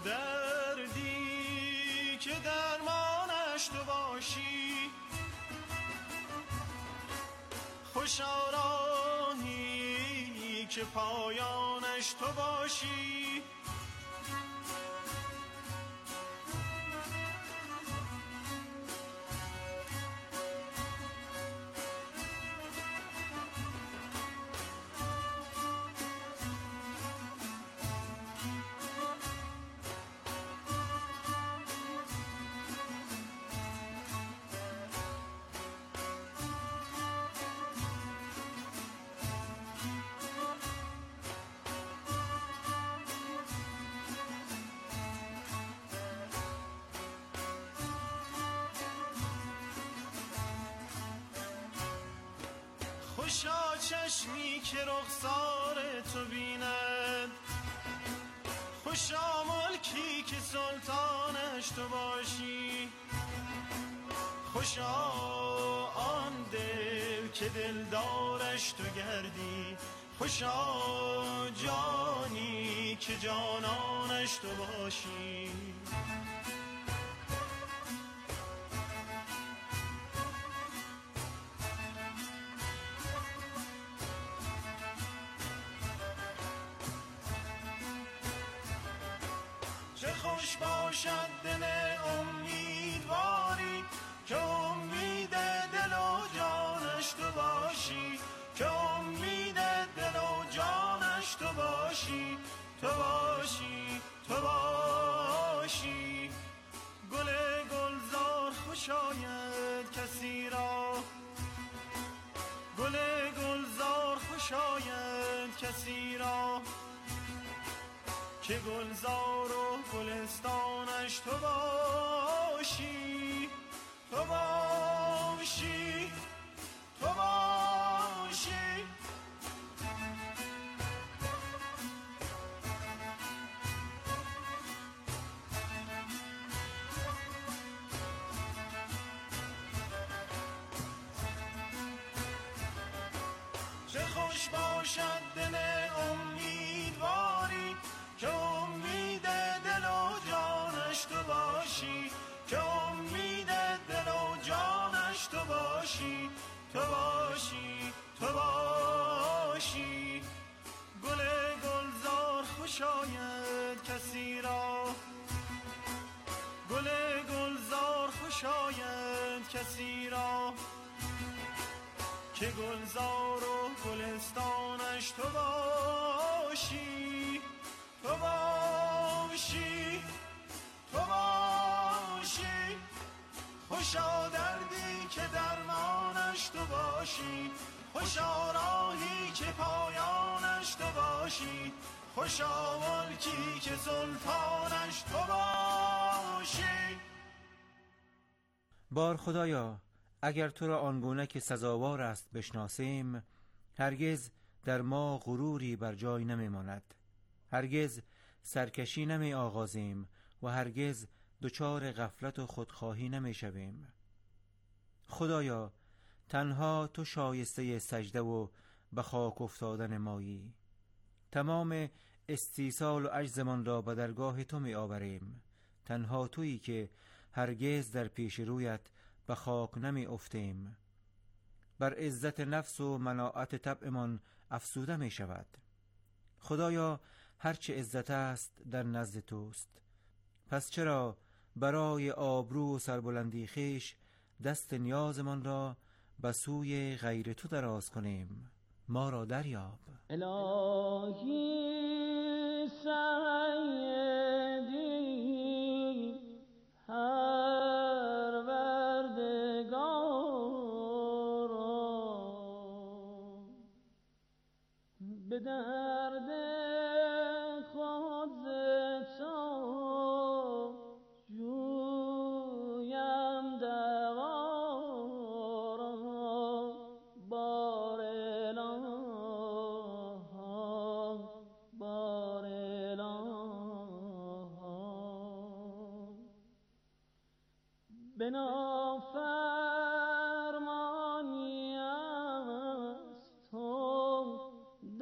دردی که درمانش تو باشی، خوشا راهی که پایانش تو باشی، خوشا چشمی که رخسار تو بیند، خوشا ملکی که سلطانش تو باشی، خوشا آن دل که دلدارش تو گردی، خوشا جانی که جانانش تو باشی. خوش باشد دل امیدواری که امید دل و جانش تو باشی، که امید دل و جانش تو باشی، تو باشی، تو باشی. گل گلزار خوش آید کسی را، گل گلزار خوش آید کسی را که گلزار و گلستانش تو باشی، تو باشی، تو باشی. باشد دل امیدواری، که امید دل و جانش تو باشی، که امید دل و جانش تو باشی، تو باشی، تو باشی. گل گلزار خوش آید کسی را، گل گلزار خوش آید کسی را، که گلزار و گلستانش تو باشی، تو باشی، تو باشی. خوشا دردی که درمانش تو باشی، خوشا راهی که پایانش تو باشی، خوشا ملکی که سلطانش تو باشی. بار خدایا، اگر تو را آنگونه که سزاوار است بشناسیم، هرگز در ما غروری بر جای نمیماند، هرگز سرکشی نمی آغازیم و هرگز دچار غفلت و خودخواهی نمی شویم. خدایا، تنها تو شایسته سجده و به خاک افتادن مایی. تمام استیصال و عجزمان را به درگاه تو می آوریم. تنها تویی که هرگز در پیش رویت به خاک نمی افتیم. بر عزت نفس و مناعت طبعمان افسوده می شود. خدایا، هرچه عزت است در نزد توست، پس چرا برای آبرو و سربلندی خویش دست نیازمان را به سوی غیر تو دراز کنیم؟ ما را دریاب. الهی سیدی پروردگارا، به درد خود تو جویم دوا را، بار اله، بار اله. به نافرمانی از تو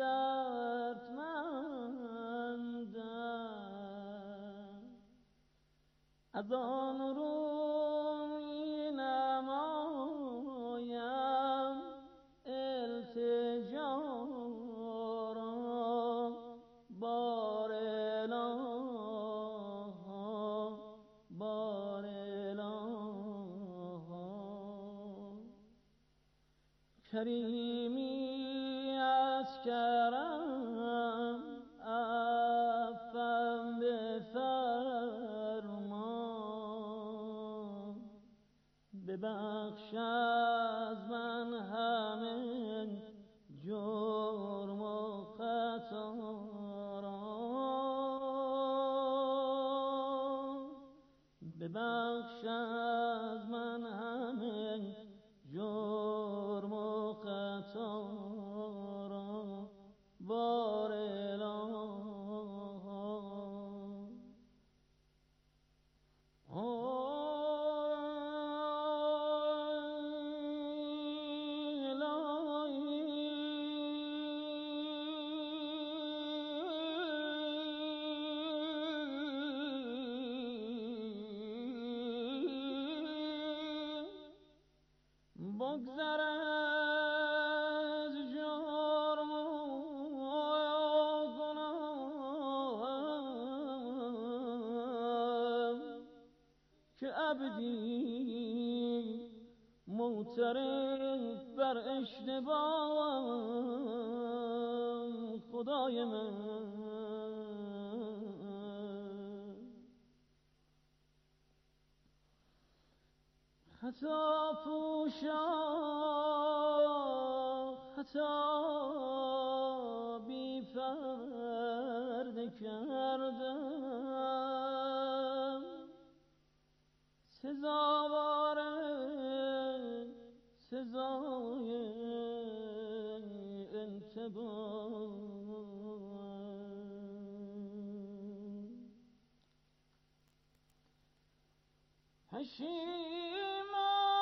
دردمندم، از آن رو می نمایم التجا را، بار اله، بار اله. کریمی از کرم عفوم بفرما، ببخش از من همه جرم و خطا را، ببخش از من همه جرم و خطا را، بار اله. بگذر از جرم و گناهم، که عبدی معترف بر اشتباهم، خدای من. خطا پوشا، خطا بی پرده کردم، سزاوار سزای انتقام. پشیمان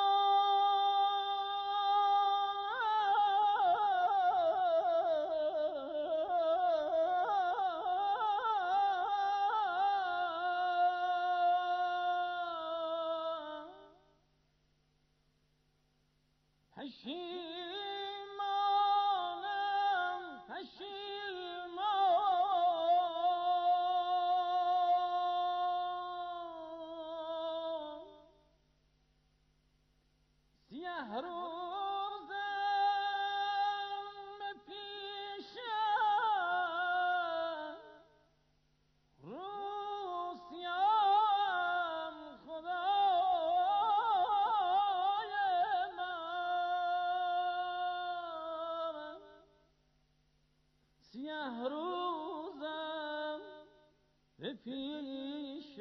سیه روزم به پیش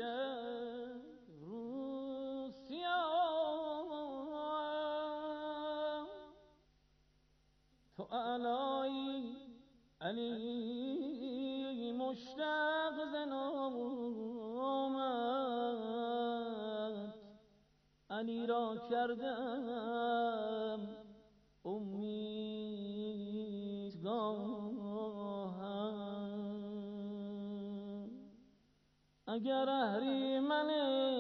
روز سیاه تو علایی علی مشتاق زنامت علی را کردم امیدگاهم اگر اهریمن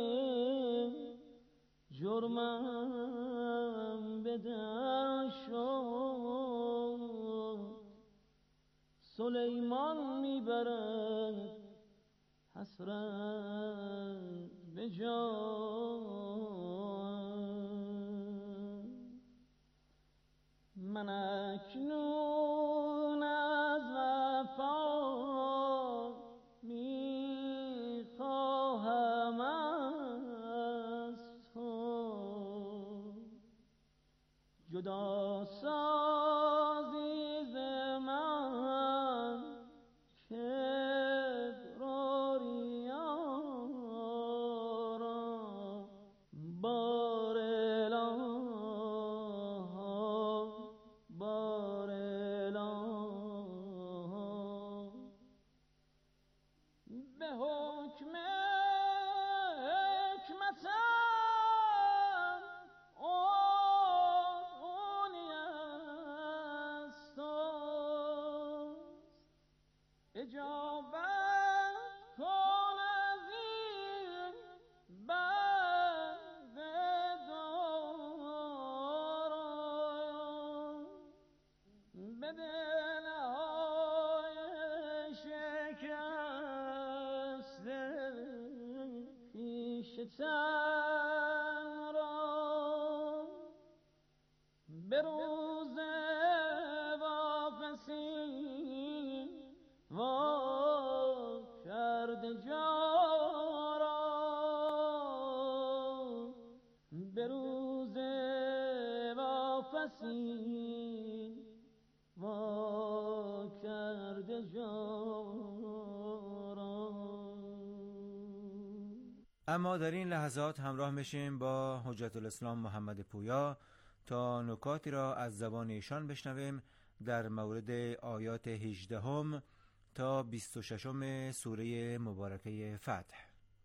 جرمم به در شد سلیمان میبرد حسرت به جان من اکنون از وفا میخواهم از تو جدا سازی ز من که شتن را به روز واپسی وا کرده جا را به روز واپسی وا کرده جا را. اما در این لحظات همراه میشیم با حجت الاسلام محمد پویا تا نکاتی را از زبان ایشان بشنویم در مورد آیات 18 تا 26 سوره مبارکه فتح.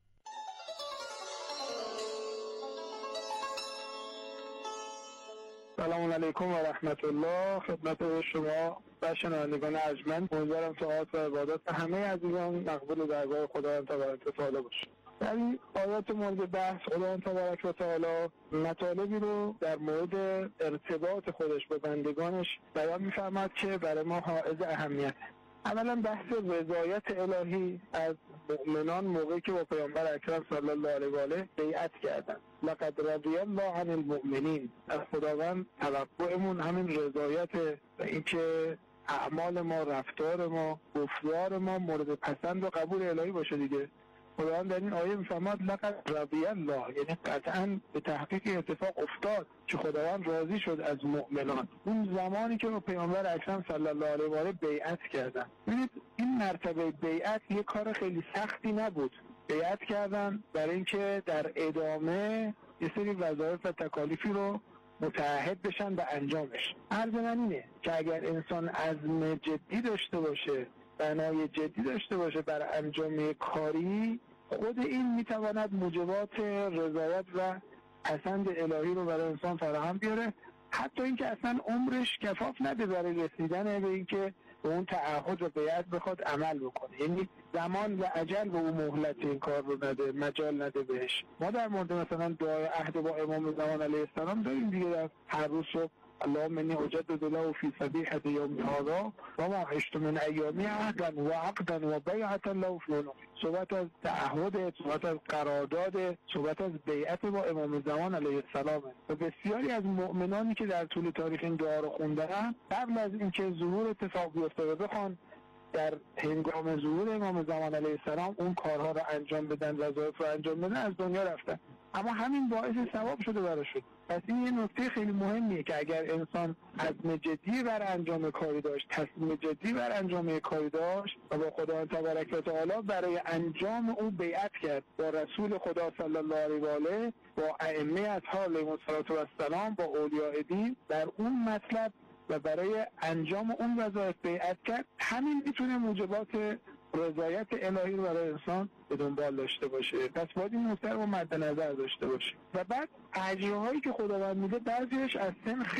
سلام علیکم و رحمت الله خدمت شما و شنوندگان ارجمند. امیدوارم طاعات و عبادات همه عزیزان مقبول درگاه خداوند تبارک و تعالی باشه. در این آیات مورد بحث خداوند تبارک و تعالی مطالبی رو در مورد ارتباط خودش با بندگانش بیان می‌فرماد که برای ما حائز اهمیت. اولا بحث رضایت الهی از مؤمنان موقعی که با پیامبر اکرم صلی الله علیه و آله بیعت کردند. لقد رضی الله عن المؤمنین. از خداوند توقعمون همین رضایت و اینکه اعمال ما، رفتار ما، گفتار ما مورد پسند و قبول الهی باشه دیگه. خداوند در این آیه می‌فرماد لقد رضی الله، یعنی قطعاً به تحقیق اتفاق افتاد که خداوند راضی شد از مؤمنان اون زمانی که با پیامبر اکرم صلی الله علیه و آله بیعت کردن. ببینید این مرتبه بیعت یه کار خیلی سختی نبود. بیعت کردن برای اینکه در ادامه یه سری وظایف و تکالیفی رو متعهد بشن به انجامش. عرض من اینه که اگر انسان عزم جدی داشته باشه، بنای جدی داشته باشه بر انجام کاری، خود این میتواند موجبات رضایت و پسند الهی رو برای انسان فراهم بیاره، حتی اینکه اصلا عمرش کفاف نده برای رسیدن به اینکه به اون تعهد و بیعت بخواد عمل بکنه. یعنی زمان و اجل به اون مهلت این کار رو نده، مجال نده بهش. ما در مورد مثلا دعای عهد با امام زمان علیه السلام داریم دیگه، در هر روز صبح اللهم انی اجدد له فی صبیحة یوم هذا و ما عشت من ایامی عهدا و عقدا و بیعة له فی عنقی. صحبت از تعهد، صحبت از قرارداد، صحبت از بیعت با امام زمان علیه السلام. و بسیاری از مؤمنانی که در طول تاریخ این دعا رو خوندن قبل از اینکه ظهور اتفاق بیفته و بخوان در هنگام ظهور امام زمان علیه السلام اون کارها رو انجام بدن، وظایف رو انجام بدن، از دنیا رفتن، اما همین باعث ثواب شده براشون. پس این یه نکته خیلی مهمیه که اگر انسان عزم جدی بر انجام کاری داشت، تصمیم جدی بر انجام کاری داشت و با خداوند تبارک و تعالی برای انجام اون بیعت کرد، با رسول خدا صلی الله علیه و آله، با ائمه اطهار علیهم السلام، با اولیاء دین در اون مطلب و برای انجام اون وظایف بیعت کرد، همین میتونه موجبات رضایت الهی رو برای انسان به دنبال داشته باشه. پس باید این نکته رو مد نظر داشته باشه. و بعد اجرهایی که خداوند میده بعضیش از سنخ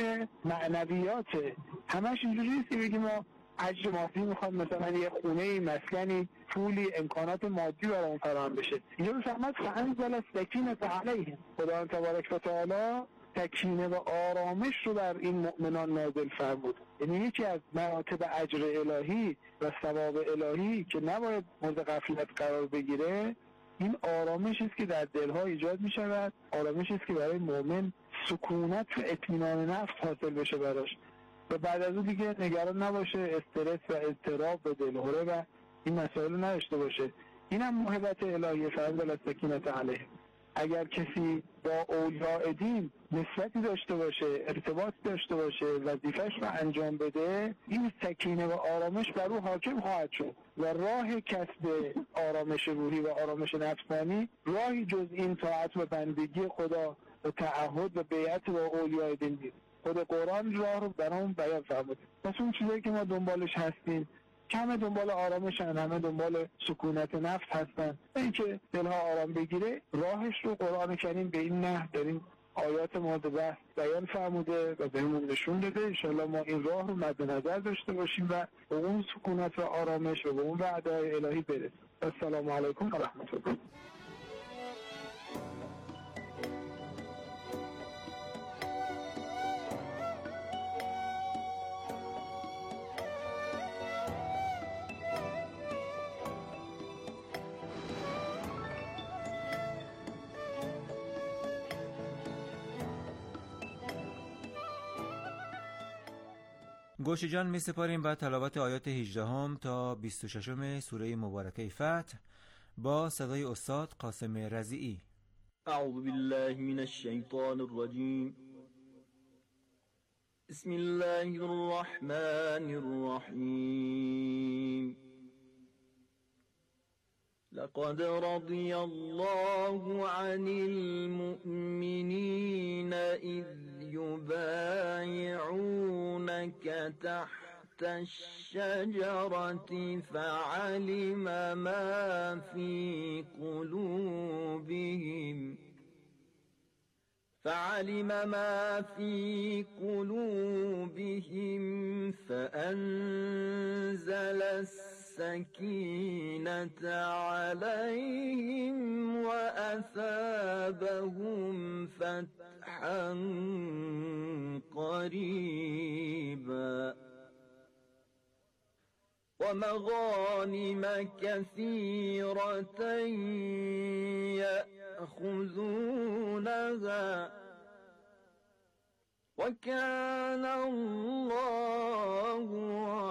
معنویاته، همش اینجوری نیست که بگیم ما اجر مادی میخواد، مثلا یه خونه، مسکنی، پولی، امکانات مادی برای اون فراهم بشه. اینجا میفهمد فانزل السکینة علیهم، خداوند تبارک و تعالی سکینه و آرامش رو بر این مؤمنان نازل فرمود. یعنی یکی از مراتب اجر الهی و ثواب الهی که نباید مورد غفلت قرار بگیره، این آرامشی است که در دلها ایجاد می شود، آرامشی است که برای مؤمن سکونت و اطمینان نفس حاصل بشه براش و بعد از اون دیگه نگران نباشه، استرس و اضطراب و دلهره و این مسائل رو نداشته باشه. این هم موهبت الهی، فانزل السکینة علیهم. اگر کسی با اولیاء دین نسبتی داشته باشه، ارتباط داشته باشه، وظیفه‌اش رو انجام بده، این سکینه و آرامش بر او حاکم خواهد شد و راه کسب آرامش روحی و آرامش نفسانی راهی جز این طاعت و بندگی خدا و تعهد و بیعت با اولیاء دین نیست. خود قرآن راه رو برامون بیان فرموده. پس اون چیزایی که ما دنبالش هستیم، همه دنبال آرامشن، همه دنبال سکونت نفس هستن. اینکه دلها آرام بگیره، راهش رو قرآن کریم به این نحو در این آیات مورد بحث بیان فرموده و بهمون نشون داده. انشاءالله ما این راه رو مد نظر داشته باشیم و به اون سکونت و آرامش و به اون وعده‌های الهی برسیم. السلام علیکم و رحمت الله. گوش جان می سپاریم با تلاوت آیات 18 تا 26 سوره مبارکه فتح با صدای استاد قاسم رضیعی. اعوذ بالله من الشیطان الرجیم. بسم الله الرحمن الرحیم. لقد رضي الله عن المؤمنين إذ يبايعونك تحت الشجرة فعلم ما في قلوبهم فأنزل السكينة عليهم وأثابهم فتحا قريبا ومغانم كثيرة يأخذونها وكان الله